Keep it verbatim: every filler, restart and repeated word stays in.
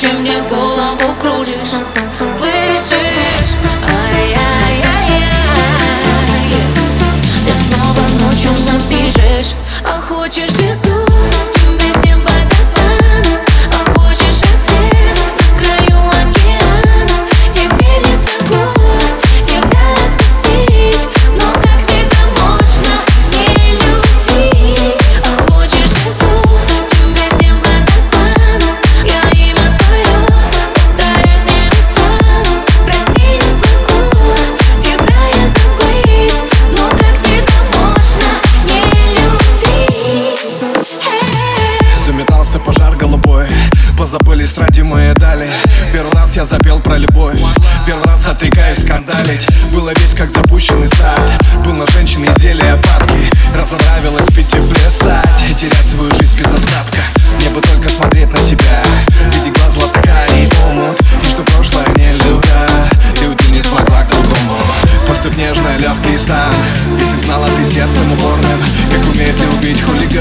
ночи мне голову кружишь. Слышишь? Ай-яй-яй-яй. Ты снова ночью напишешь. А хочешь звезду, тебе с неба достану. А хочешь рассвет на краю океана. Теперь не смогу тебя отпустить. Но как тебя можно не любить? А хочешь звезду, тебе с неба достану. Я имя твое повторять не устану. Прости, не смогу тебя я забыть. Но как тебя можно не любить? Заметался пожар голубой, позабылись родимые дали. Первый раз я запел про любовь, первый раз отрекаюсь скандалить. Было весь как запущенный сад, был на женщине зелье падки. Разонравилось пить и плясать, и терять свою жизнь без остатка. Мне бы только смотреть на тебя, видеть глаз златокарий омут. И что прошлое не любя, ты уйти не смогла к другому. Поступь нежно, легкий стан, если б знала ты сердцем упорным, как умеет любить хулиган.